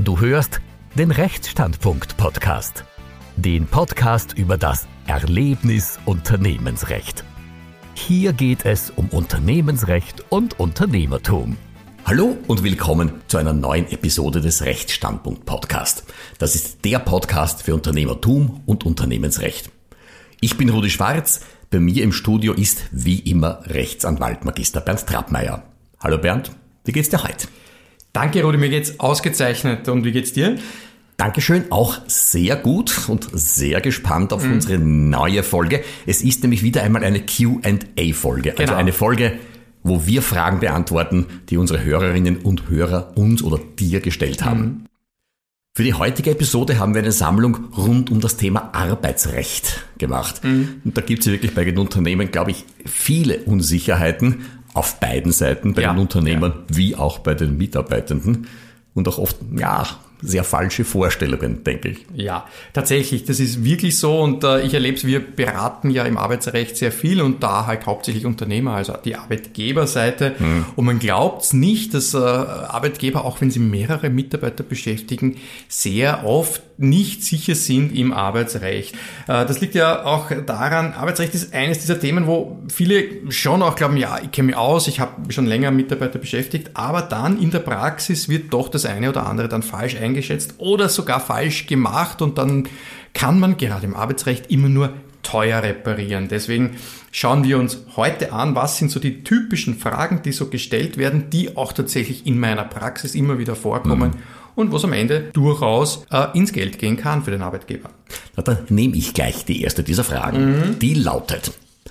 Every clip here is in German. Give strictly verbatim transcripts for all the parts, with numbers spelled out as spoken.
Du hörst den Rechtsstandpunkt-Podcast. Den Podcast über das Erlebnis Unternehmensrecht. Hier geht es um Unternehmensrecht und Unternehmertum. Hallo und willkommen zu einer neuen Episode des Rechtsstandpunkt-Podcast. Das ist der Podcast für Unternehmertum und Unternehmensrecht. Ich bin Rudi Schwarz. Bei mir im Studio ist wie immer Rechtsanwalt Magister Bernd Trappmeier. Hallo Bernd, wie geht's dir heute? Danke Rudi, mir geht's ausgezeichnet. Und wie geht's dir? Dankeschön, auch sehr gut und sehr gespannt auf mhm. unsere neue Folge. Es ist nämlich wieder einmal eine Q and A-Folge, also genau. eine Folge, wo wir Fragen beantworten, die unsere Hörerinnen und Hörer uns oder dir gestellt haben. Mhm. Für die heutige Episode haben wir eine Sammlung rund um das Thema Arbeitsrecht gemacht. Mhm. Und da gibt es wirklich bei den Unternehmen, glaube ich, viele Unsicherheiten auf beiden Seiten, bei ja, den Unternehmern ja. wie auch bei den Mitarbeitenden. Und auch oft, ja, sehr falsche Vorstellungen, denke ich. Ja, tatsächlich, das ist wirklich so und äh, ich erlebe es, wir beraten ja im Arbeitsrecht sehr viel und da halt hauptsächlich Unternehmer, also die Arbeitgeberseite. Mhm. Und man glaubt nicht, dass äh, Arbeitgeber, auch wenn sie mehrere Mitarbeiter beschäftigen, sehr oft nicht sicher sind im Arbeitsrecht. Äh, das liegt ja auch daran, Arbeitsrecht ist eines dieser Themen, wo viele schon auch glauben, ja, ich kenne mich aus, ich habe schon länger Mitarbeiter beschäftigt, aber dann in der Praxis wird doch das eine oder andere dann falsch eingeschätzt oder sogar falsch gemacht und dann kann man gerade im Arbeitsrecht immer nur teuer reparieren. Deswegen schauen wir uns heute an, was sind so die typischen Fragen, die so gestellt werden, die auch tatsächlich in meiner Praxis immer wieder vorkommen mhm. und wo es am Ende durchaus äh, ins Geld gehen kann für den Arbeitgeber. Na, dann nehme ich gleich die erste dieser Fragen. Mhm. Die lautet: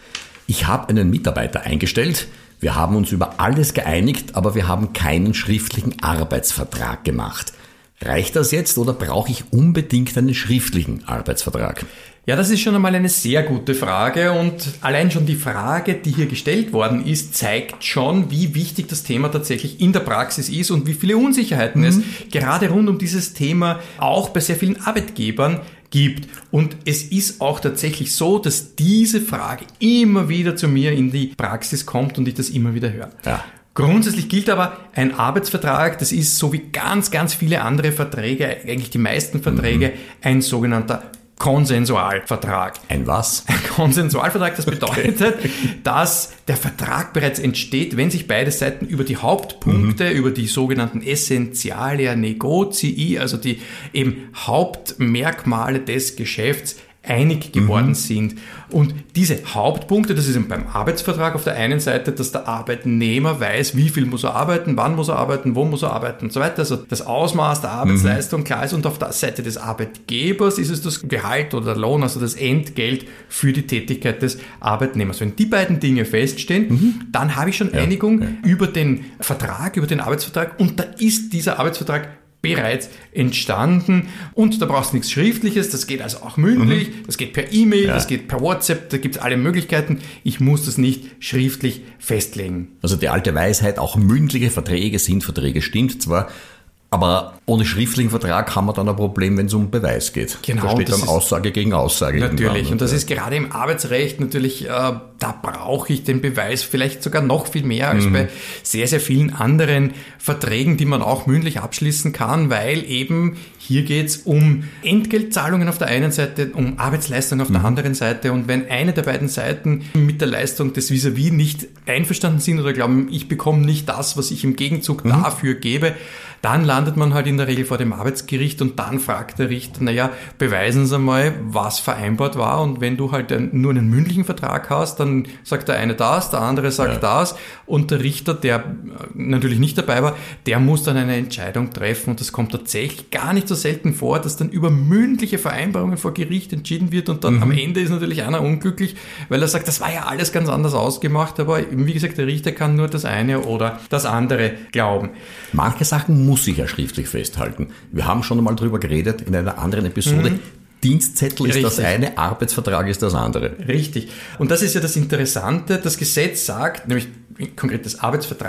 Ich habe einen Mitarbeiter eingestellt, wir haben uns über alles geeinigt, aber wir haben keinen schriftlichen Arbeitsvertrag gemacht. Reicht das jetzt oder brauche ich unbedingt einen schriftlichen Arbeitsvertrag? Ja, das ist schon einmal eine sehr gute Frage und allein schon die Frage, die hier gestellt worden ist, zeigt schon, wie wichtig das Thema tatsächlich in der Praxis ist und wie viele Unsicherheiten mhm. es gerade rund um dieses Thema auch bei sehr vielen Arbeitgebern gibt. Und es ist auch tatsächlich so, dass diese Frage immer wieder zu mir in die Praxis kommt und ich das immer wieder höre. Ja. Grundsätzlich gilt aber, ein Arbeitsvertrag, das ist so wie ganz, ganz viele andere Verträge, eigentlich die meisten Verträge, mhm. ein sogenannter Konsensualvertrag. Ein was? Ein Konsensualvertrag, das bedeutet, okay. dass der Vertrag bereits entsteht, wenn sich beide Seiten über die Hauptpunkte, mhm. über die sogenannten Essentialia Negotii, also die eben Hauptmerkmale des Geschäfts, einig geworden mhm. sind. Und diese Hauptpunkte, das ist eben beim Arbeitsvertrag auf der einen Seite, dass der Arbeitnehmer weiß, wie viel muss er arbeiten, wann muss er arbeiten, wo muss er arbeiten und so weiter. Also das Ausmaß der Arbeitsleistung mhm. klar ist. Und auf der Seite des Arbeitgebers ist es das Gehalt oder der Lohn, also das Entgelt für die Tätigkeit des Arbeitnehmers. Wenn die beiden Dinge feststehen, mhm. dann habe ich schon ja. Einigung ja. über den Vertrag, über den Arbeitsvertrag und da ist dieser Arbeitsvertrag bereits entstanden und da brauchst du nichts Schriftliches, das geht also auch mündlich, mhm. das geht per E-Mail, ja. das geht per WhatsApp, da gibt es alle Möglichkeiten. Ich muss das nicht schriftlich festlegen. Also die alte Weisheit, auch mündliche Verträge sind Verträge, stimmt zwar, aber ohne schriftlichen Vertrag haben wir dann ein Problem, wenn es um Beweis geht. Genau. Da steht dann Aussage gegen Aussage. Natürlich. Und das ja. ist gerade im Arbeitsrecht natürlich, äh, da brauche ich den Beweis vielleicht sogar noch viel mehr als mhm. bei sehr, sehr vielen anderen Verträgen, die man auch mündlich abschließen kann, weil eben hier geht es um Entgeltzahlungen auf der einen Seite, um Arbeitsleistung auf mhm. der anderen Seite. Und wenn eine der beiden Seiten mit der Leistung des Vis-à-vis nicht einverstanden sind oder glauben, ich bekomme nicht das, was ich im Gegenzug mhm. dafür gebe, dann landet man halt in der Regel vor dem Arbeitsgericht und dann fragt der Richter, naja, beweisen Sie mal, was vereinbart war. Und wenn du halt nur einen mündlichen Vertrag hast, dann sagt der eine das, der andere sagt ja. das. Und der Richter, der natürlich nicht dabei war, der muss dann eine Entscheidung treffen. Und das kommt tatsächlich gar nicht so selten vor, dass dann über mündliche Vereinbarungen vor Gericht entschieden wird. Und dann mhm. am Ende ist natürlich einer unglücklich, weil er sagt, das war ja alles ganz anders ausgemacht. Aber wie gesagt, der Richter kann nur das eine oder das andere glauben. Manche Sachen muss ich ja schriftlich festhalten. Wir haben schon einmal drüber geredet in einer anderen Episode. Mhm. Dienstzettel ist Richtig. Das eine, Arbeitsvertrag ist das andere. Richtig. Und das ist ja das Interessante. Das Gesetz sagt, nämlich konkret das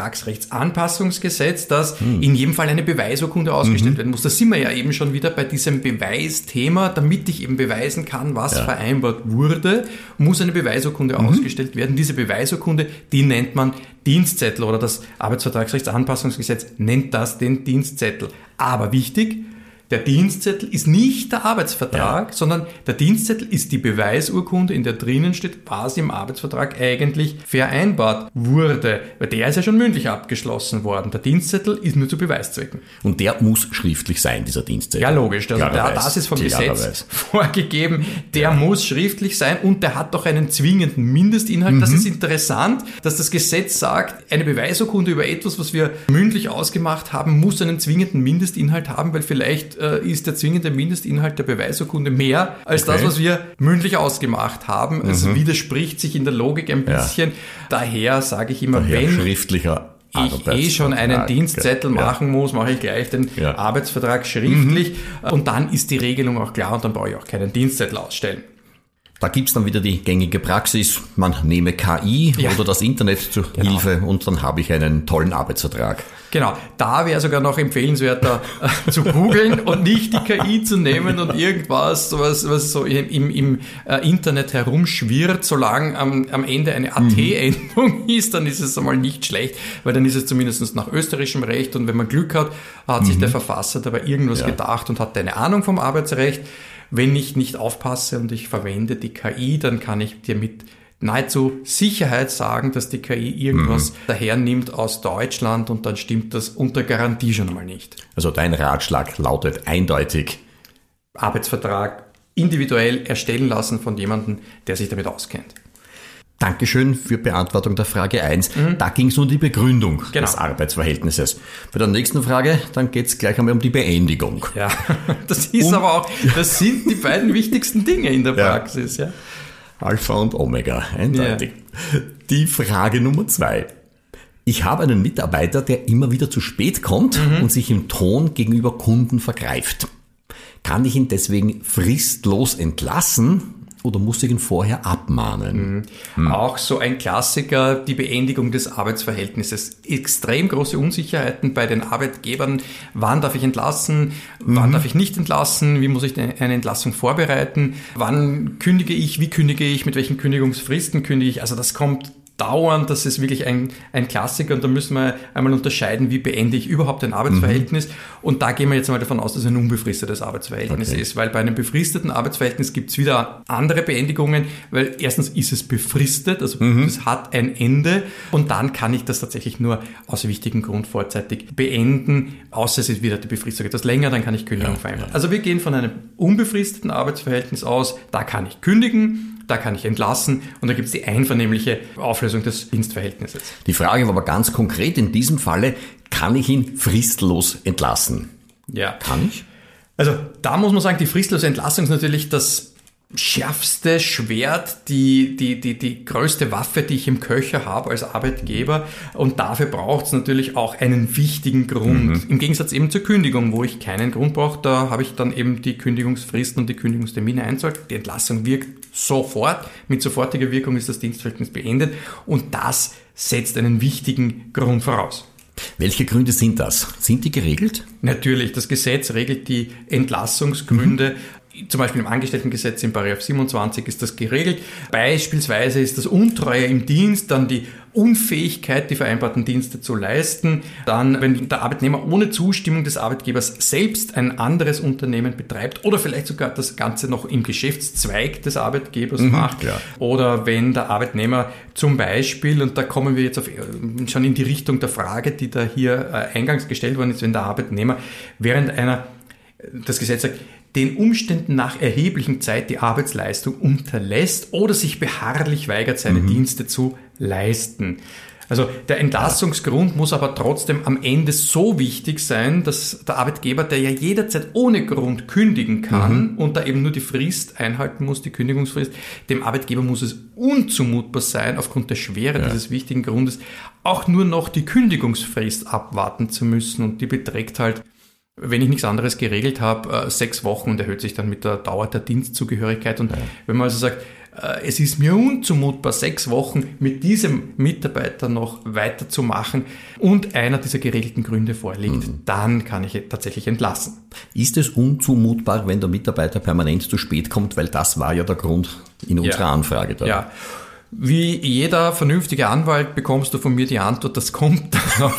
Arbeitsvertragsrechtsanpassungsgesetz, dass hm. in jedem Fall eine Beweisurkunde ausgestellt mhm. werden muss. Da sind wir ja eben schon wieder bei diesem Beweisthema. Damit ich eben beweisen kann, was ja. vereinbart wurde, muss eine Beweisurkunde mhm. ausgestellt werden. Diese Beweisurkunde, die nennt man Dienstzettel oder das Arbeitsvertragsrechtsanpassungsgesetz nennt das den Dienstzettel. Aber wichtig, Der Dienstzettel ist nicht der Arbeitsvertrag, ja. sondern der Dienstzettel ist die Beweisurkunde, in der drinnen steht, was im Arbeitsvertrag eigentlich vereinbart wurde. Weil der ist ja schon mündlich abgeschlossen worden. Der Dienstzettel ist nur zu Beweiszwecken. Und der muss schriftlich sein, dieser Dienstzettel. Ja, logisch. Also der, das ist vom Gesetz vorgegeben. Der ja. muss schriftlich sein und der hat doch einen zwingenden Mindestinhalt. Mhm. Das ist interessant, dass das Gesetz sagt, eine Beweisurkunde über etwas, was wir mündlich ausgemacht haben, muss einen zwingenden Mindestinhalt haben, weil vielleicht ist der zwingende Mindestinhalt der Beweisurkunde mehr als okay. das, was wir mündlich ausgemacht haben. Mhm. Es widerspricht sich in der Logik ein bisschen. Ja. Daher sage ich immer, Daher wenn schriftlicher ich eh schon einen Dienstzettel ja. machen muss, mache ich gleich den ja. Arbeitsvertrag schriftlich mhm. und dann ist die Regelung auch klar und dann brauche ich auch keinen Dienstzettel ausstellen. Da gibt's dann wieder die gängige Praxis, man nehme K I ja. oder das Internet zur genau. Hilfe und dann habe ich einen tollen Arbeitsvertrag. Genau, da wäre sogar noch empfehlenswerter äh, zu googeln und nicht die K I zu nehmen und irgendwas, was, was so im, im äh, Internet herumschwirrt, solange am, am Ende eine A T-Endung mhm. ist, dann ist es einmal nicht schlecht, weil dann ist es zumindest nach österreichischem Recht und wenn man Glück hat, hat mhm. sich der Verfasser dabei irgendwas ja. gedacht und hat eine Ahnung vom Arbeitsrecht. Wenn ich nicht aufpasse und ich verwende die K I, dann kann ich dir mit nahezu Sicherheit sagen, dass die K I irgendwas mhm. dahernimmt aus Deutschland und dann stimmt das unter Garantie schon einmal nicht. Also dein Ratschlag lautet eindeutig: Arbeitsvertrag individuell erstellen lassen von jemandem, der sich damit auskennt. Dankeschön für Beantwortung der Frage eins. Mhm. Da ging es um die Begründung genau. des Arbeitsverhältnisses. Bei der nächsten Frage, dann geht es gleich einmal um die Beendigung. Ja, das ist um, aber auch, das sind die beiden wichtigsten Dinge in der Praxis. Ja. Ja. Alpha und Omega, eindeutig. Ja. Die Frage Nummer zwei. Ich habe einen Mitarbeiter, der immer wieder zu spät kommt mhm. und sich im Ton gegenüber Kunden vergreift. Kann ich ihn deswegen fristlos entlassen? Oder muss ich ihn vorher abmahnen? Mhm. Hm. Auch so ein Klassiker, die Beendigung des Arbeitsverhältnisses. Extrem große Unsicherheiten bei den Arbeitgebern. Wann darf ich entlassen? Mhm. Wann darf ich nicht entlassen? Wie muss ich eine Entlassung vorbereiten? Wann kündige ich? Wie kündige ich? Mit welchen Kündigungsfristen kündige ich? Also das kommt dauernd, das ist wirklich ein, ein Klassiker und da müssen wir einmal unterscheiden, wie beende ich überhaupt ein Arbeitsverhältnis mhm. und da gehen wir jetzt mal davon aus, dass es ein unbefristetes Arbeitsverhältnis okay. ist, weil bei einem befristeten Arbeitsverhältnis gibt es wieder andere Beendigungen, weil erstens ist es befristet, also mhm. es hat ein Ende und dann kann ich das tatsächlich nur aus wichtigem Grund vorzeitig beenden, außer es ist wieder die Befristung etwas länger, dann kann ich Kündigung ja, vereinbaren. Ja. Also wir gehen von einem unbefristeten Arbeitsverhältnis aus, da kann ich kündigen, da kann ich entlassen und da gibt es die einvernehmliche Auflösung des Dienstverhältnisses. Die Frage war aber ganz konkret in diesem Falle, kann ich ihn fristlos entlassen? Ja. Kann ich? Also da muss man sagen, die fristlose Entlassung ist natürlich das schärfste Schwert, die, die, die, die größte Waffe, die ich im Köcher habe als Arbeitgeber. Und dafür braucht es natürlich auch einen wichtigen Grund. Mhm. Im Gegensatz eben zur Kündigung, wo ich keinen Grund brauche, da habe ich dann eben die Kündigungsfristen und die Kündigungstermine einzahlt. Die Entlassung wirkt sofort. Mit sofortiger Wirkung ist das Dienstverhältnis beendet. Und das setzt einen wichtigen Grund voraus. Welche Gründe sind das? Sind die geregelt? Natürlich, das Gesetz regelt die Entlassungsgründe. Mhm. Zum Beispiel im Angestelltengesetz in Paragraph siebenundzwanzig ist das geregelt. Beispielsweise ist das Untreue im Dienst, dann die Unfähigkeit, die vereinbarten Dienste zu leisten. Dann, wenn der Arbeitnehmer ohne Zustimmung des Arbeitgebers selbst ein anderes Unternehmen betreibt oder vielleicht sogar das Ganze noch im Geschäftszweig des Arbeitgebers mhm, macht. Ja. Oder wenn der Arbeitnehmer zum Beispiel, und da kommen wir jetzt auf, schon in die Richtung der Frage, die da hier eingangs gestellt worden ist, wenn der Arbeitnehmer während einer, das Gesetz sagt, den Umständen nach erheblichen Zeit die Arbeitsleistung unterlässt oder sich beharrlich weigert, seine mhm. Dienste zu leisten. Also der Entlassungsgrund muss aber trotzdem am Ende so wichtig sein, dass der Arbeitgeber, der ja jederzeit ohne Grund kündigen kann mhm. und da eben nur die Frist einhalten muss, die Kündigungsfrist, dem Arbeitgeber muss es unzumutbar sein, aufgrund der Schwere ja. dieses wichtigen Grundes, auch nur noch die Kündigungsfrist abwarten zu müssen und die beträgt halt, wenn ich nichts anderes geregelt habe, sechs Wochen und erhöht sich dann mit der Dauer der Dienstzugehörigkeit. Und ja. wenn man also sagt, es ist mir unzumutbar, sechs Wochen mit diesem Mitarbeiter noch weiterzumachen und einer dieser geregelten Gründe vorliegt, mhm. dann kann ich tatsächlich entlassen. Ist es unzumutbar, wenn der Mitarbeiter permanent zu spät kommt, weil das war ja der Grund in unserer ja. Anfrage da? Ja. Wie jeder vernünftige Anwalt bekommst du von mir die Antwort, das kommt darauf.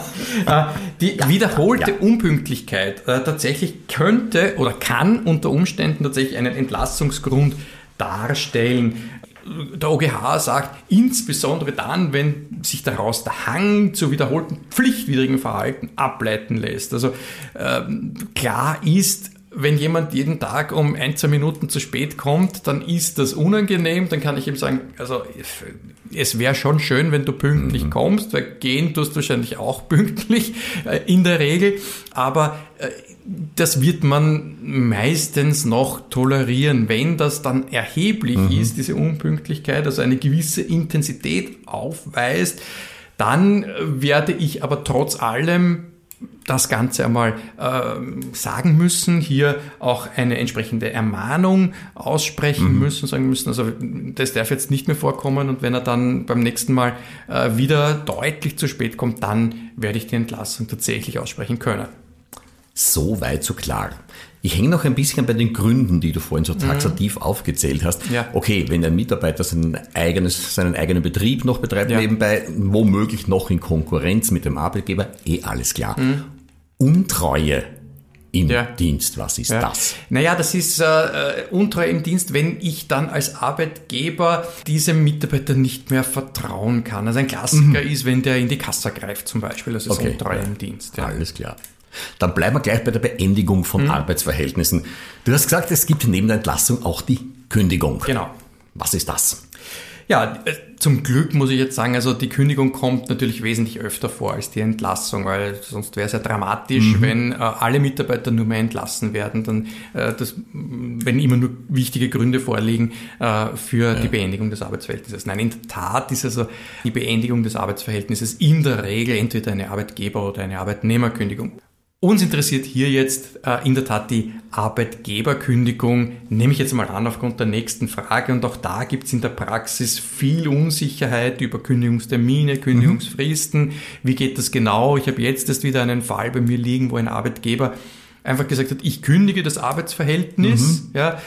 Die ja, wiederholte ja. Unpünktlichkeit äh, tatsächlich könnte oder kann unter Umständen tatsächlich einen Entlassungsgrund darstellen. Der O G H sagt, insbesondere dann, wenn sich daraus der Hang zu wiederholten pflichtwidrigen Verhalten ableiten lässt. Also ähm, klar ist, wenn jemand jeden Tag um ein, zwei Minuten zu spät kommt, dann ist das unangenehm. Dann kann ich ihm sagen, also es wäre schon schön, wenn du pünktlich mhm. kommst, weil gehen tust du wahrscheinlich auch pünktlich äh, in der Regel. Aber äh, das wird man meistens noch tolerieren, wenn das dann erheblich mhm. ist, diese Unpünktlichkeit, also eine gewisse Intensität aufweist. Dann werde ich aber trotz allem das Ganze einmal äh, sagen müssen, hier auch eine entsprechende Ermahnung aussprechen mhm. müssen, sagen müssen, also das darf jetzt nicht mehr vorkommen und wenn er dann beim nächsten Mal äh, wieder deutlich zu spät kommt, dann werde ich die Entlassung tatsächlich aussprechen können. So weit, so klar. Ich hänge noch ein bisschen bei den Gründen, die du vorhin so taxativ mhm. aufgezählt hast. Ja. Okay, wenn ein Mitarbeiter sein eigenes, seinen eigenen Betrieb noch betreibt, ja. nebenbei, womöglich noch in Konkurrenz mit dem Arbeitgeber, eh alles klar. Mhm. Untreue im ja. Dienst, was ist ja. das? Naja, das ist äh, Untreue im Dienst, wenn ich dann als Arbeitgeber diesem Mitarbeiter nicht mehr vertrauen kann. Also ein Klassiker mhm. ist, wenn der in die Kasse greift zum Beispiel, also okay. Untreue ja. im Dienst. Ja. Alles klar. Dann bleiben wir gleich bei der Beendigung von mhm. Arbeitsverhältnissen. Du hast gesagt, es gibt neben der Entlassung auch die Kündigung. Genau. Was ist das? Ja, zum Glück muss ich jetzt sagen, also die Kündigung kommt natürlich wesentlich öfter vor als die Entlassung, weil sonst wäre es ja dramatisch, mhm. wenn äh, alle Mitarbeiter nur mehr entlassen werden, dann äh, das, wenn immer nur wichtige Gründe vorliegen äh, für ja. die Beendigung des Arbeitsverhältnisses. Nein, in der Tat ist also die Beendigung des Arbeitsverhältnisses in der Regel entweder eine Arbeitgeber- oder eine Arbeitnehmerkündigung. Uns interessiert hier jetzt äh, in der Tat die Arbeitgeberkündigung, nehme ich jetzt mal an aufgrund der nächsten Frage. Und auch da gibt es in der Praxis viel Unsicherheit über Kündigungstermine, Kündigungsfristen. Mhm. Wie geht das genau? Ich habe jetzt erst wieder einen Fall bei mir liegen, wo ein Arbeitgeber einfach gesagt hat, ich kündige das Arbeitsverhältnis, mhm. ja,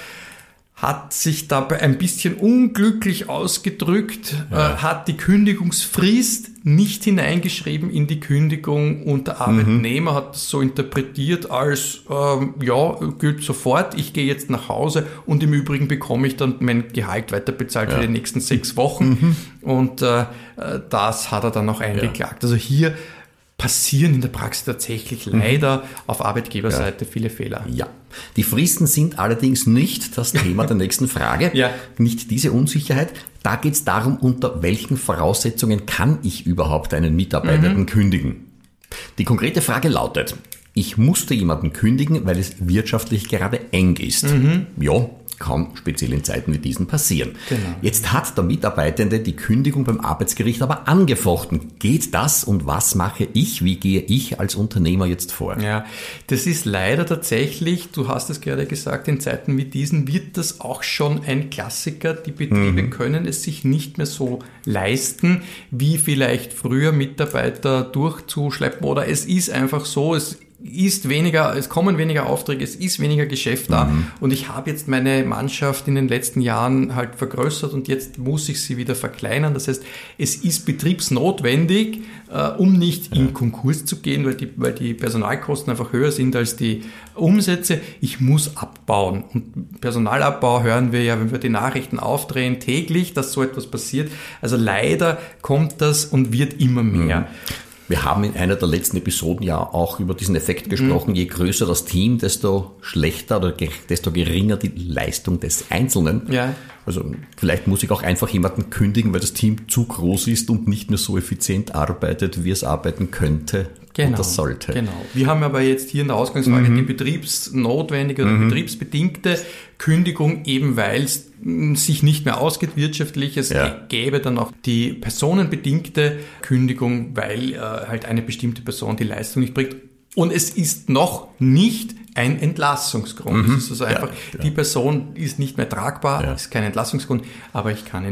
hat sich dabei ein bisschen unglücklich ausgedrückt, ja. äh, hat die Kündigungsfrist nicht hineingeschrieben in die Kündigung und der Arbeitnehmer mhm. hat das so interpretiert als, ähm, ja, gilt sofort, ich gehe jetzt nach Hause und im Übrigen bekomme ich dann mein Gehalt weiter bezahlt ja. für die nächsten sechs Wochen mhm. und äh, das hat er dann auch eingeklagt. Ja. Also hier passieren in der Praxis tatsächlich leider mhm. auf Arbeitgeberseite ja. viele Fehler. Ja. Die Fristen sind allerdings nicht das Thema der nächsten Frage. Ja. Nicht diese Unsicherheit. Da geht es darum, unter welchen Voraussetzungen kann ich überhaupt einen Mitarbeiter mhm. kündigen. Die konkrete Frage lautet, ich musste jemanden kündigen, weil es wirtschaftlich gerade eng ist. Mhm. Ja, kann speziell in Zeiten wie diesen passieren. Genau. Jetzt hat der Mitarbeitende die Kündigung beim Arbeitsgericht aber angefochten. Geht das und was mache ich? Wie gehe ich als Unternehmer jetzt vor? Ja, das ist leider tatsächlich, du hast es gerade gesagt, in Zeiten wie diesen wird das auch schon ein Klassiker. Die Betriebe mhm. können es sich nicht mehr so leisten, wie vielleicht früher Mitarbeiter durchzuschleppen oder es ist einfach so, es ist weniger, es kommen weniger Aufträge, es ist weniger Geschäft da mhm. und ich habe jetzt meine Mannschaft in den letzten Jahren halt vergrößert und jetzt muss ich sie wieder verkleinern. Das heißt, es ist betriebsnotwendig, äh, um nicht ja. in Konkurs zu gehen, weil die, weil die Personalkosten einfach höher sind als die Umsätze. Ich muss abbauen und Personalabbau hören wir ja, wenn wir die Nachrichten aufdrehen, täglich, dass so etwas passiert. Also leider kommt das und wird immer mehr. Mhm. Wir haben in einer der letzten Episoden ja auch über diesen Effekt gesprochen. Mhm. Je größer das Team, desto schlechter oder desto geringer die Leistung des Einzelnen. Ja. Also vielleicht muss ich auch einfach jemanden kündigen, weil das Team zu groß ist und nicht mehr so effizient arbeitet, wie es arbeiten könnte genau, oder sollte. Genau. Wir haben aber jetzt hier in der Ausgangsfrage mhm. die betriebsnotwendige oder mhm. betriebsbedingte Kündigung, eben weil es sich nicht mehr ausgeht wirtschaftlich. Es ja. gäbe dann auch die personenbedingte Kündigung, weil äh, halt eine bestimmte Person die Leistung nicht bringt. Und es ist noch nicht ein Entlassungsgrund. Mhm. Es ist also einfach, ja, ja. die Person ist nicht mehr tragbar, ja. ist kein Entlassungsgrund, aber ich kann ihn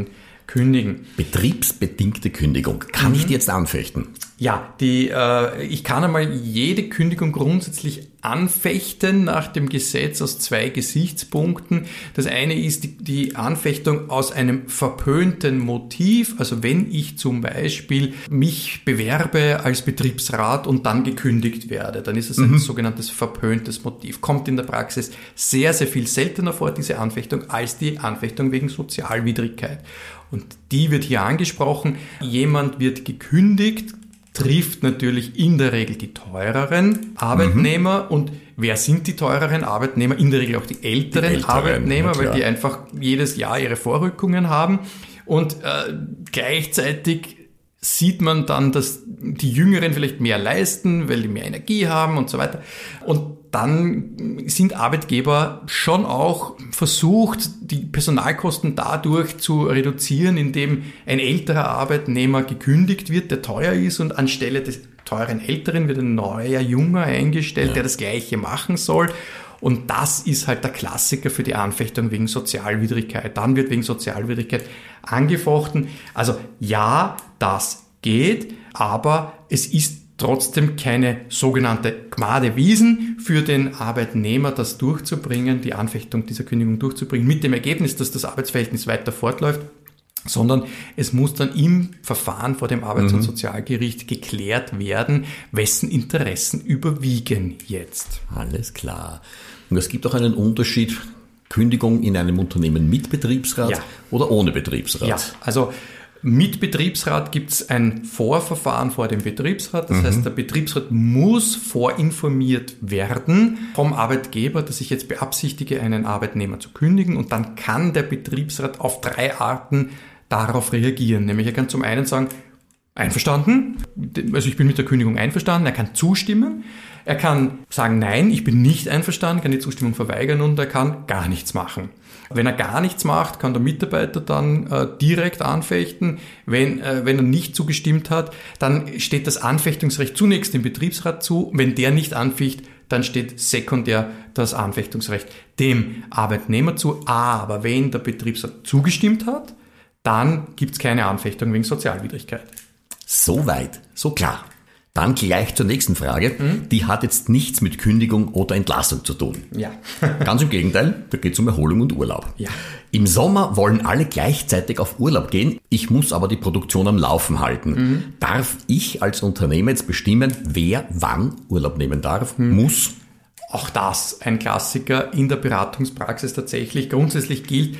kündigen. Betriebsbedingte Kündigung. Kann mhm. ich die jetzt anfechten? Ja, die, äh, ich kann einmal jede Kündigung grundsätzlich anfechten nach dem Gesetz aus zwei Gesichtspunkten. Das eine ist die, die Anfechtung aus einem verpönten Motiv. Also wenn ich zum Beispiel mich bewerbe als Betriebsrat und dann gekündigt werde, dann ist es ein mhm. sogenanntes verpöntes Motiv. Kommt in der Praxis sehr, sehr viel seltener vor, diese Anfechtung, als die Anfechtung wegen Sozialwidrigkeit. Und die wird hier angesprochen. Jemand wird gekündigt, trifft natürlich in der Regel die teureren Arbeitnehmer. Mhm. Und wer sind die teureren Arbeitnehmer? In der Regel auch die älteren, die älteren Arbeitnehmer, weil die einfach jedes Jahr ihre Vorrückungen haben. Und äh, gleichzeitig sieht man dann, dass die Jüngeren vielleicht mehr leisten, weil die mehr Energie haben und so weiter. Und dann sind Arbeitgeber schon auch versucht, die Personalkosten dadurch zu reduzieren, indem ein älterer Arbeitnehmer gekündigt wird, der teuer ist, und anstelle des teuren Älteren wird ein neuer, junger eingestellt, ja. der das Gleiche machen soll. Und das ist halt der Klassiker für die Anfechtung wegen Sozialwidrigkeit. Dann wird wegen Sozialwidrigkeit angefochten. Also ja, das geht, aber es ist trotzdem keine sogenannte Gmade Wiesen für den Arbeitnehmer, das durchzubringen, die Anfechtung dieser Kündigung durchzubringen, mit dem Ergebnis, dass das Arbeitsverhältnis weiter fortläuft, sondern es muss dann im Verfahren vor dem Arbeits- und Sozialgericht geklärt werden, wessen Interessen überwiegen jetzt. Alles klar. Und es gibt auch einen Unterschied, Kündigung in einem Unternehmen mit Betriebsrat ja. oder ohne Betriebsrat? Ja, also mit Betriebsrat gibt es ein Vorverfahren vor dem Betriebsrat. Das mhm. heißt, der Betriebsrat muss vorinformiert werden vom Arbeitgeber, dass ich jetzt beabsichtige, einen Arbeitnehmer zu kündigen. Und dann kann der Betriebsrat auf drei Arten darauf reagieren. Nämlich er kann zum einen sagen, einverstanden, also ich bin mit der Kündigung einverstanden, er kann zustimmen. Er kann sagen, nein, ich bin nicht einverstanden, kann die Zustimmung verweigern, und er kann gar nichts machen. Wenn er gar nichts macht, kann der Mitarbeiter dann äh, direkt anfechten. Wenn, äh, wenn er nicht zugestimmt hat, dann steht das Anfechtungsrecht zunächst dem Betriebsrat zu. Wenn der nicht anficht, dann steht sekundär das Anfechtungsrecht dem Arbeitnehmer zu. Aber wenn der Betriebsrat zugestimmt hat, dann gibt es keine Anfechtung wegen Sozialwidrigkeit. So weit, so klar. Dann gleich zur nächsten Frage. Mhm. Die hat jetzt nichts mit Kündigung oder Entlassung zu tun. Ja. Ganz im Gegenteil, da geht es um Erholung und Urlaub. Ja. Im Sommer wollen alle gleichzeitig auf Urlaub gehen. Ich muss aber die Produktion am Laufen halten. Mhm. Darf ich als Unternehmer jetzt bestimmen, wer wann Urlaub nehmen darf, mhm. muss? Auch das ein Klassiker in der Beratungspraxis tatsächlich. Grundsätzlich gilt,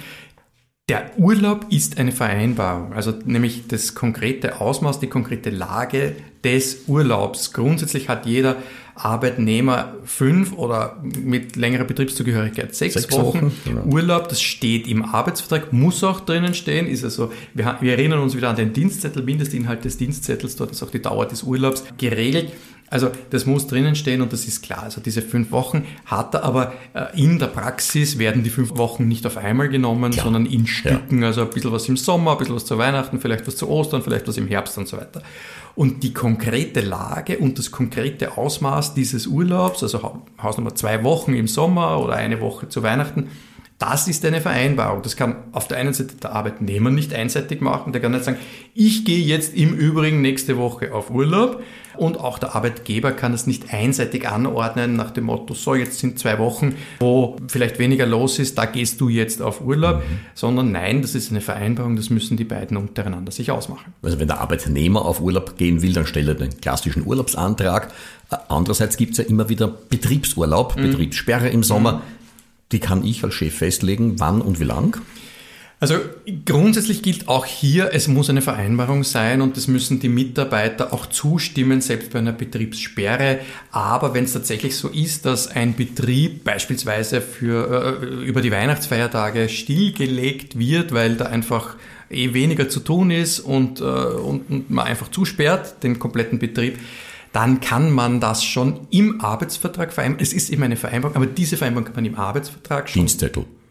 der Urlaub ist eine Vereinbarung, also nämlich das konkrete Ausmaß, die konkrete Lage des Urlaubs. Grundsätzlich hat jeder Arbeitnehmer fünf oder mit längerer Betriebszugehörigkeit sechs, sechs Wochen, Wochen genau. Urlaub. Das steht im Arbeitsvertrag, muss auch drinnen stehen. Ist also, wir, wir erinnern uns wieder an den Dienstzettel, Mindestinhalt des Dienstzettels, dort ist auch die Dauer des Urlaubs geregelt. Also das muss drinnen stehen, und das ist klar. Also diese fünf Wochen hat er, aber in der Praxis werden die fünf Wochen nicht auf einmal genommen, klar. sondern in Stücken. Ja. Also ein bisschen was im Sommer, ein bisschen was zu Weihnachten, vielleicht was zu Ostern, vielleicht was im Herbst und so weiter. Und die konkrete Lage und das konkrete Ausmaß dieses Urlaubs, also Hausnummer zwei Wochen im Sommer oder eine Woche zu Weihnachten, das ist eine Vereinbarung. Das kann auf der einen Seite der Arbeitnehmer nicht einseitig machen. Der kann nicht sagen, ich gehe jetzt im Übrigen nächste Woche auf Urlaub. Und auch der Arbeitgeber kann es nicht einseitig anordnen nach dem Motto, so jetzt sind zwei Wochen, wo vielleicht weniger los ist, da gehst du jetzt auf Urlaub. Mhm. Sondern nein, das ist eine Vereinbarung, das müssen die beiden untereinander sich ausmachen. Also wenn der Arbeitnehmer auf Urlaub gehen will, dann stellt er den klassischen Urlaubsantrag. Andererseits gibt es ja immer wieder Betriebsurlaub, mhm. Betriebssperre im Sommer. Mhm. Die kann ich als Chef festlegen, wann und wie lang? Also grundsätzlich gilt auch hier, es muss eine Vereinbarung sein, und das müssen die Mitarbeiter auch zustimmen, selbst bei einer Betriebssperre. Aber wenn es tatsächlich so ist, dass ein Betrieb beispielsweise für äh, über die Weihnachtsfeiertage stillgelegt wird, weil da einfach eh weniger zu tun ist und, äh, und, und man einfach zusperrt, den kompletten Betrieb, dann kann man das schon im Arbeitsvertrag vereinbaren. Es ist eben eine Vereinbarung, aber diese Vereinbarung kann man im Arbeitsvertrag schon. Dienstzettel.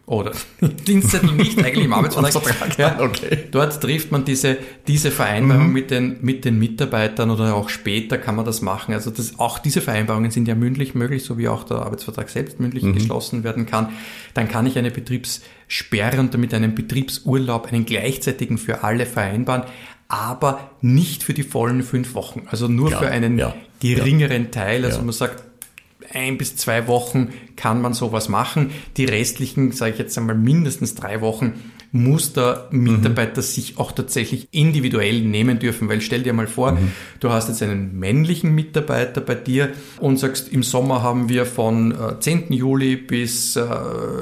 oder Dienstzettel nicht, eigentlich im Arbeitsvertrag. Ja, okay. Dort trifft man diese, diese Vereinbarung mhm. mit den, mit den Mitarbeitern oder auch später kann man das machen. Also das, auch diese Vereinbarungen sind ja mündlich möglich, so wie auch der Arbeitsvertrag selbst mündlich mhm. geschlossen werden kann. Dann kann ich eine Betriebssperre und damit einen Betriebsurlaub, einen gleichzeitigen für alle vereinbaren, aber nicht für die vollen fünf Wochen. Also nur ja, für einen ja, geringeren ja. Teil. Also ja. man sagt, ein bis zwei Wochen kann man sowas machen. Die restlichen, sage ich jetzt einmal, mindestens drei Wochen muss der Mitarbeiter mhm. sich auch tatsächlich individuell nehmen dürfen. Weil stell dir mal vor, mhm. du hast jetzt einen männlichen Mitarbeiter bei dir und sagst, im Sommer haben wir von äh, zehnten Juli bis, äh,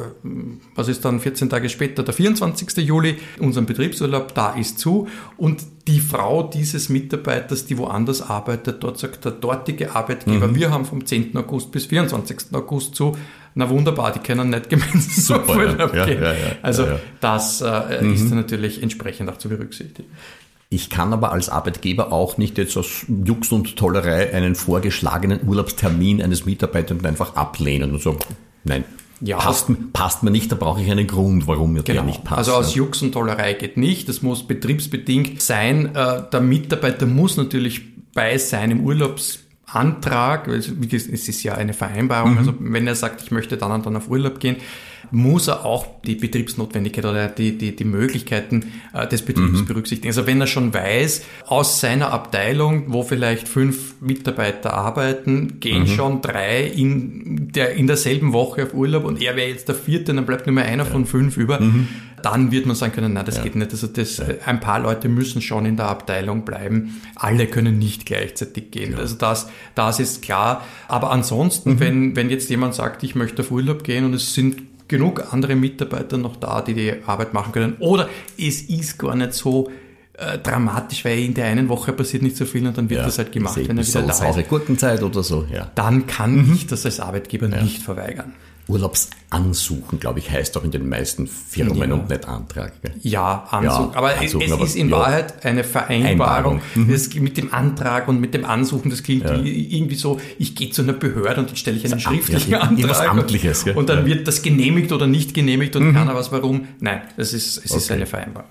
was ist dann vierzehn Tage später, der vierundzwanzigsten Juli, unseren Betriebsurlaub, da ist zu. Und die Frau dieses Mitarbeiters, die woanders arbeitet, dort sagt der dortige Arbeitgeber, mhm. wir haben vom zehnten August bis vierundzwanzigsten August zu. Na wunderbar, die können nicht gemeinsam auf Urlaub ja, gehen. Ja, ja, ja, also ja, ja. das äh, mhm. ist dann natürlich entsprechend auch zu berücksichtigen. Ich kann aber als Arbeitgeber auch nicht jetzt aus Jux und Tollerei einen vorgeschlagenen Urlaubstermin eines Mitarbeiters einfach ablehnen und sagen, nein, ja. passt, passt mir nicht, da brauche ich einen Grund, warum mir genau. der nicht passt. Also aus Jux und Tollerei geht nicht, das muss betriebsbedingt sein. Der Mitarbeiter muss natürlich bei seinem Urlaubs Antrag, es ist ja eine Vereinbarung, mhm. also wenn er sagt, ich möchte dann und dann auf Urlaub gehen, muss er auch die Betriebsnotwendigkeit oder die, die, die Möglichkeiten äh, des Betriebs mhm. berücksichtigen. Also wenn er schon weiß, aus seiner Abteilung, wo vielleicht fünf Mitarbeiter arbeiten, gehen mhm. schon drei in, der, in derselben Woche auf Urlaub und er wäre jetzt der vierte, dann bleibt nur mehr einer ja. von fünf über, mhm. dann wird man sagen können, nein, das ja. geht nicht. Also das, ja. ein paar Leute müssen schon in der Abteilung bleiben. Alle können nicht gleichzeitig gehen. Ja. Also das, das ist klar. Aber ansonsten, mhm. wenn, wenn jetzt jemand sagt, ich möchte auf Urlaub gehen und es sind genug andere Mitarbeiter noch da, die die Arbeit machen können. Oder es ist gar nicht so äh, dramatisch, weil in der einen Woche passiert nicht so viel und dann wird ja, das halt gemacht, wenn er wieder da ist. Sei es Gurkenzeit oder so, ja. Dann kann mhm. ich das als Arbeitgeber ja. nicht verweigern. Urlaubsansuchen, glaube ich, heißt auch in den meisten Firmen ja. und nicht Antrag. Gell? Ja, Ansuchen. Ja, aber Ansuchen, es aber, ist in ja. Wahrheit eine Vereinbarung. Mhm. Das mit dem Antrag und mit dem Ansuchen, das klingt ja. irgendwie so, ich gehe zu einer Behörde und dann stelle ich einen schriftlichen ja, Antrag. Amtliches, und, und dann ja. wird das genehmigt oder nicht genehmigt und mhm. keiner weiß warum. Nein, das ist, es okay. ist eine Vereinbarung.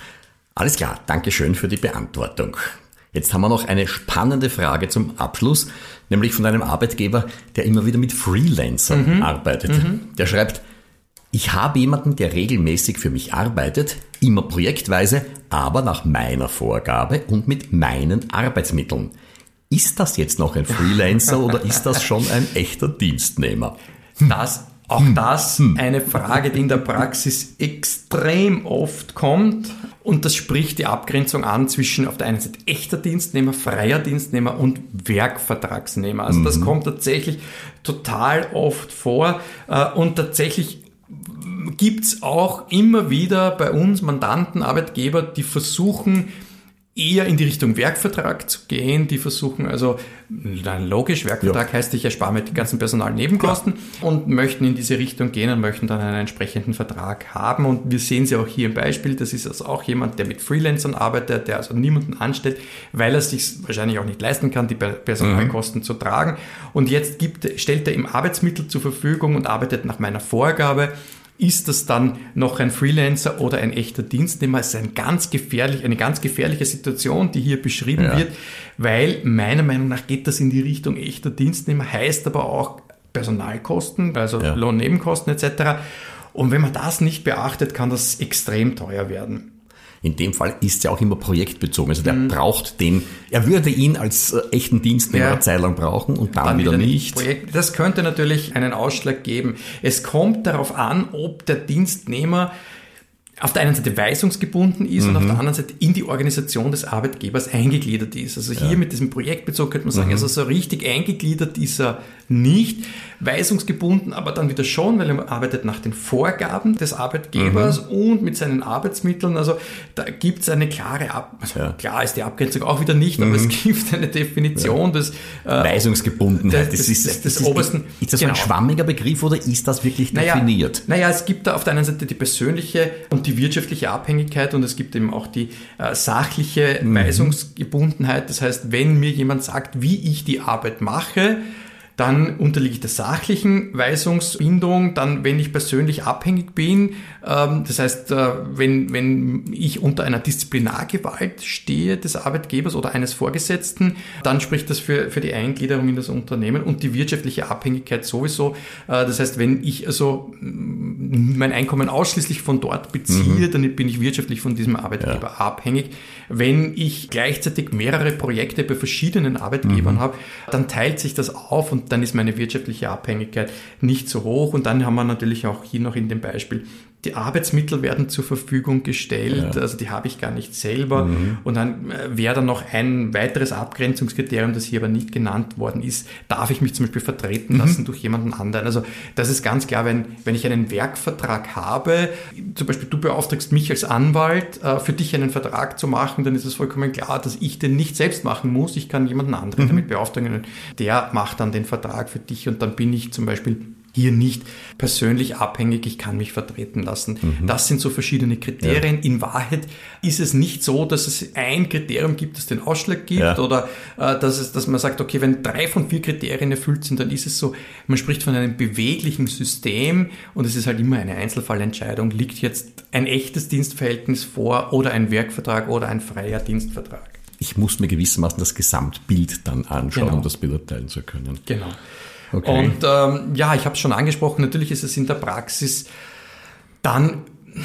Alles klar, Dankeschön für die Beantwortung. Jetzt haben wir noch eine spannende Frage zum Abschluss, nämlich von einem Arbeitgeber, der immer wieder mit Freelancern mhm. arbeitet. Mhm. Der schreibt, ich habe jemanden, der regelmäßig für mich arbeitet, immer projektweise, aber nach meiner Vorgabe und mit meinen Arbeitsmitteln. Ist das jetzt noch ein Freelancer oder ist das schon ein echter Dienstnehmer? Das Auch das eine Frage, die in der Praxis extrem oft kommt. Und das spricht die Abgrenzung an zwischen auf der einen Seite echter Dienstnehmer, freier Dienstnehmer und Werkvertragsnehmer. Also das kommt tatsächlich total oft vor. Und tatsächlich gibt's auch immer wieder bei uns Mandanten, Arbeitgeber, die versuchen, eher in die Richtung Werkvertrag zu gehen, die versuchen also, dann logisch, Werkvertrag ja. heißt, ich erspare mir die ganzen Personalnebenkosten ja. und möchten in diese Richtung gehen und möchten dann einen entsprechenden Vertrag haben. Und wir sehen sie auch hier im Beispiel, das ist also auch jemand, der mit Freelancern arbeitet, der also niemanden anstellt, weil er sich wahrscheinlich auch nicht leisten kann, die Personalkosten mhm. zu tragen. Und jetzt gibt, stellt er ihm Arbeitsmittel zur Verfügung und arbeitet nach meiner Vorgabe. Ist das dann noch ein Freelancer oder ein echter Dienstnehmer? Es ist ein ganz gefährlich, eine ganz gefährliche Situation, die hier beschrieben ja. wird, weil meiner Meinung nach geht das in die Richtung echter Dienstnehmer, heißt aber auch Personalkosten, also ja. Lohnnebenkosten et cetera. Und wenn man das nicht beachtet, kann das extrem teuer werden. In dem Fall ist es ja auch immer projektbezogen. Also der mhm. braucht den, er würde ihn als äh, echten Dienstnehmer ja. eine Zeit lang brauchen und dann, dann wieder, wieder nicht. Projekt. Das könnte natürlich einen Ausschlag geben. Es kommt darauf an, ob der Dienstnehmer auf der einen Seite weisungsgebunden ist mhm. und auf der anderen Seite in die Organisation des Arbeitgebers eingegliedert ist. Also hier ja. mit diesem Projektbezug könnte man sagen, mhm. also so richtig eingegliedert ist er nicht, weisungsgebunden aber dann wieder schon, weil er arbeitet nach den Vorgaben des Arbeitgebers mhm. und mit seinen Arbeitsmitteln. Also da gibt es eine klare, Ab- also ja. klar ist die Abgrenzung auch wieder nicht, mhm. aber es gibt eine Definition ja. des äh, Weisungsgebundenheit. Das, das, ist, das, das ist, obersten. Ist das genau. ein schwammiger Begriff oder ist das wirklich definiert? Naja, naja, es gibt da auf der einen Seite die persönliche und die wirtschaftliche Abhängigkeit und es gibt eben auch die äh, sachliche mhm. Weisungsgebundenheit. Das heißt, wenn mir jemand sagt, wie ich die Arbeit mache, Dann unterliege ich der sachlichen Weisungsbindung. Dann, wenn ich persönlich abhängig bin, ähm, das heißt, äh, wenn, wenn ich unter einer Disziplinargewalt stehe des Arbeitgebers oder eines Vorgesetzten, dann spricht das für, für die Eingliederung in das Unternehmen und die wirtschaftliche Abhängigkeit sowieso. Äh, das heißt, wenn ich also mein Einkommen ausschließlich von dort beziehe, mhm. dann bin ich wirtschaftlich von diesem Arbeitgeber ja. abhängig. Wenn ich gleichzeitig mehrere Projekte bei verschiedenen Arbeitgebern mhm. habe, dann teilt sich das auf und dann ist meine wirtschaftliche Abhängigkeit nicht so hoch. Und dann haben wir natürlich auch hier noch in dem Beispiel, die Arbeitsmittel werden zur Verfügung gestellt, ja. also die habe ich gar nicht selber. Mhm. Und dann wäre dann noch ein weiteres Abgrenzungskriterium, das hier aber nicht genannt worden ist, darf ich mich zum Beispiel vertreten lassen mhm. durch jemanden anderen. Also das ist ganz klar, wenn, wenn ich einen Werkvertrag habe, zum Beispiel du beauftragst mich als Anwalt, äh, für dich einen Vertrag zu machen, dann ist es vollkommen klar, dass ich den nicht selbst machen muss. Ich kann jemanden anderen mhm. damit beauftragen, der macht dann den Vertrag für dich und dann bin ich zum Beispiel hier nicht persönlich abhängig, ich kann mich vertreten lassen. Mhm. Das sind so verschiedene Kriterien. Ja. In Wahrheit ist es nicht so, dass es ein Kriterium gibt, das den Ausschlag gibt ja. oder äh, dass, es, dass man sagt, okay, wenn drei von vier Kriterien erfüllt sind, dann ist es so, man spricht von einem beweglichen System und es ist halt immer eine Einzelfallentscheidung. Liegt jetzt ein echtes Dienstverhältnis vor oder ein Werkvertrag oder ein freier Dienstvertrag? Ich muss mir gewissermaßen das Gesamtbild dann anschauen, genau. um das beurteilen zu können. Genau. Okay. Und ähm, ja, ich habe es schon angesprochen, natürlich ist es in der Praxis dann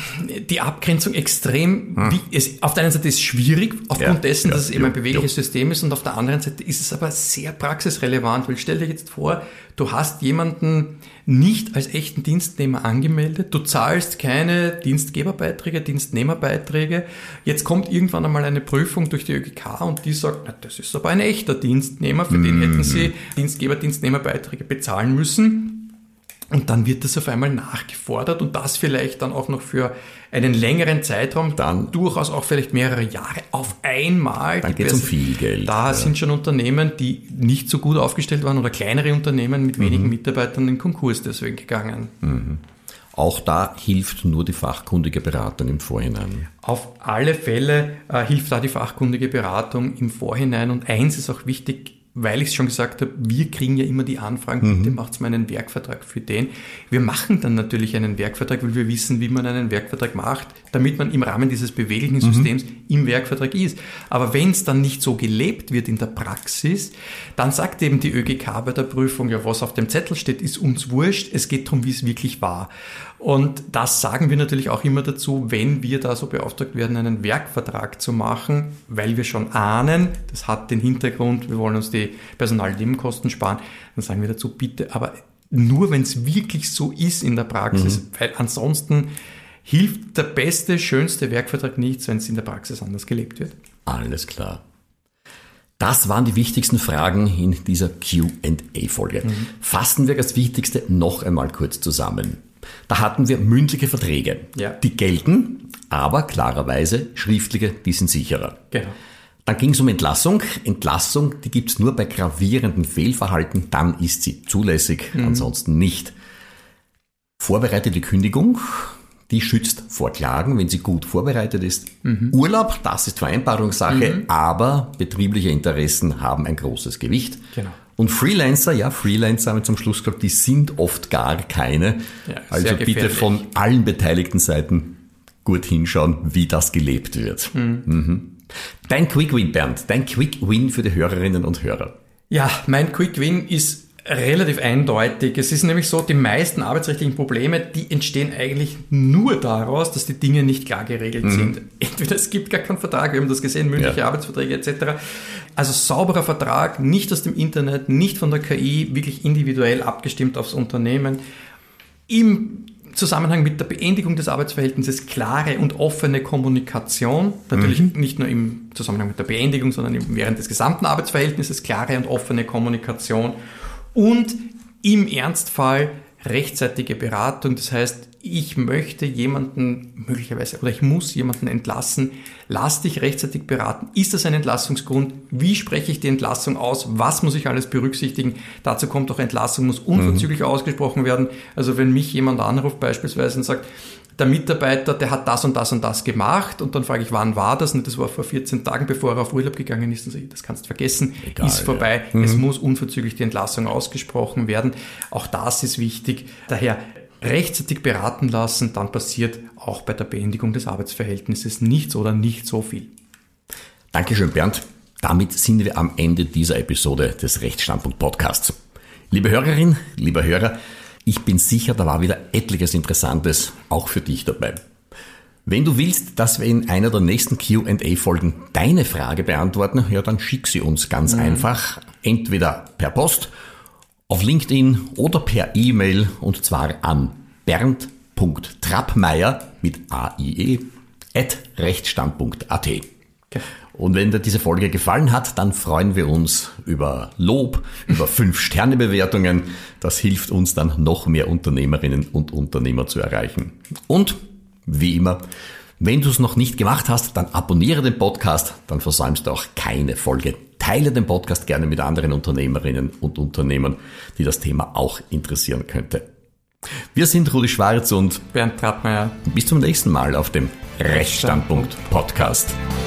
die Abgrenzung extrem, hm. wie, es, auf der einen Seite ist es schwierig, aufgrund ja, dessen, ja, dass es eben ja, ein bewegliches ja. System ist und auf der anderen Seite ist es aber sehr praxisrelevant, weil stell dir jetzt vor, du hast jemanden nicht als echten Dienstnehmer angemeldet, du zahlst keine Dienstgeberbeiträge, Dienstnehmerbeiträge, jetzt kommt irgendwann einmal eine Prüfung durch die ÖGK und die sagt, na, das ist aber ein echter Dienstnehmer, für mhm. den hätten sie Dienstgeber, Dienstnehmerbeiträge bezahlen müssen. Und dann wird das auf einmal nachgefordert und das vielleicht dann auch noch für einen längeren Zeitraum, dann durchaus auch vielleicht mehrere Jahre auf einmal. Dann geht es um viel Geld. Da ja. sind schon Unternehmen, die nicht so gut aufgestellt waren oder kleinere Unternehmen mit wenigen mhm. Mitarbeitern in Konkurs deswegen gegangen. Mhm. Auch da hilft nur die fachkundige Beratung im Vorhinein. Auf alle Fälle äh, hilft da die fachkundige Beratung im Vorhinein und eins ist auch wichtig, weil ich es schon gesagt habe, wir kriegen ja immer die Anfragen, mhm. bitte macht's mal einen Werkvertrag für den. Wir machen dann natürlich einen Werkvertrag, weil wir wissen, wie man einen Werkvertrag macht, damit man im Rahmen dieses beweglichen mhm. Systems im Werkvertrag ist. Aber wenn es dann nicht so gelebt wird in der Praxis, dann sagt eben die ÖGK bei der Prüfung, ja, was auf dem Zettel steht, ist uns wurscht, es geht darum, wie es wirklich war. Und das sagen wir natürlich auch immer dazu, wenn wir da so beauftragt werden, einen Werkvertrag zu machen, weil wir schon ahnen, das hat den Hintergrund, wir wollen uns die Personalnebenkosten sparen, dann sagen wir dazu, bitte, aber nur wenn es wirklich so ist in der Praxis, mhm. weil ansonsten hilft der beste, schönste Werkvertrag nichts, wenn es in der Praxis anders gelebt wird. Alles klar. Das waren die wichtigsten Fragen in dieser Q and A-Folge. Mhm. Fassen wir das Wichtigste noch einmal kurz zusammen. Da hatten wir mündliche Verträge. Ja. Die gelten, aber klarerweise schriftliche, die sind sicherer. Genau. Dann ging es um Entlassung. Entlassung, die gibt es nur bei gravierenden Fehlverhalten, dann ist sie zulässig, mhm. ansonsten nicht. Vorbereitete Kündigung, die schützt vor Klagen, wenn sie gut vorbereitet ist. Mhm. Urlaub, das ist Vereinbarungssache, mhm. aber betriebliche Interessen haben ein großes Gewicht. Genau. Und Freelancer, ja, Freelancer haben wir zum Schluss gesagt, die sind oft gar keine. Ja, also bitte von allen beteiligten Seiten gut hinschauen, wie das gelebt wird. Mhm. Mhm. Dein Quick Win, Bernd, dein Quick Win für die Hörerinnen und Hörer. Ja, mein Quick Win ist relativ eindeutig. Es ist nämlich so, die meisten arbeitsrechtlichen Probleme, die entstehen eigentlich nur daraus, dass die Dinge nicht klar geregelt mhm. sind. Entweder es gibt gar keinen Vertrag, wir haben das gesehen, mündliche ja. Arbeitsverträge et cetera. Also sauberer Vertrag, nicht aus dem Internet, nicht von der K I, wirklich individuell abgestimmt aufs Unternehmen. Im Zusammenhang mit der Beendigung des Arbeitsverhältnisses klare und offene Kommunikation, natürlich mhm. nicht nur im Zusammenhang mit der Beendigung, sondern während des gesamten Arbeitsverhältnisses klare und offene Kommunikation und im Ernstfall rechtzeitige Beratung. Das heißt, ich möchte jemanden möglicherweise oder ich muss jemanden entlassen. Lass dich rechtzeitig beraten. Ist das ein Entlassungsgrund? Wie spreche ich die Entlassung aus? Was muss ich alles berücksichtigen? Dazu kommt auch Entlassung, muss unverzüglich mhm. ausgesprochen werden. Also wenn mich jemand anruft beispielsweise und sagt, der Mitarbeiter, der hat das und das und das gemacht und dann frage ich, wann war das? Und das war vor vierzehn Tagen, bevor er auf Urlaub gegangen ist. Und so, das kannst du vergessen, Egal, ist vorbei. Ja. Mhm. Es muss unverzüglich die Entlassung ausgesprochen werden. Auch das ist wichtig. Daher rechtzeitig beraten lassen, dann passiert auch bei der Beendigung des Arbeitsverhältnisses nichts oder nicht so viel. Dankeschön, Bernd. Damit sind wir am Ende dieser Episode des Rechtsstandpunkt Podcasts. Liebe Hörerin, lieber Hörer, ich bin sicher, da war wieder etliches Interessantes auch für dich dabei. Wenn du willst, dass wir in einer der nächsten Q and A-Folgen deine Frage beantworten, ja, dann schick sie uns ganz mhm. einfach, entweder per Post, auf LinkedIn oder per E-Mail, und zwar an bernd punkt trappmeier mit A I E at rechtsstandpunkt punkt a t. Okay. Und wenn dir diese Folge gefallen hat, dann freuen wir uns über Lob, über fünf Sterne Bewertungen. Das hilft uns dann, noch mehr Unternehmerinnen und Unternehmer zu erreichen. Und wie immer, wenn du es noch nicht gemacht hast, dann abonniere den Podcast, dann versäumst du auch keine Folge. Teile den Podcast gerne mit anderen Unternehmerinnen und Unternehmern, die das Thema auch interessieren könnte. Wir sind Rudi Schwarz und Bernd Trappmeier. Bis zum nächsten Mal auf dem Rechtsstandpunkt Podcast.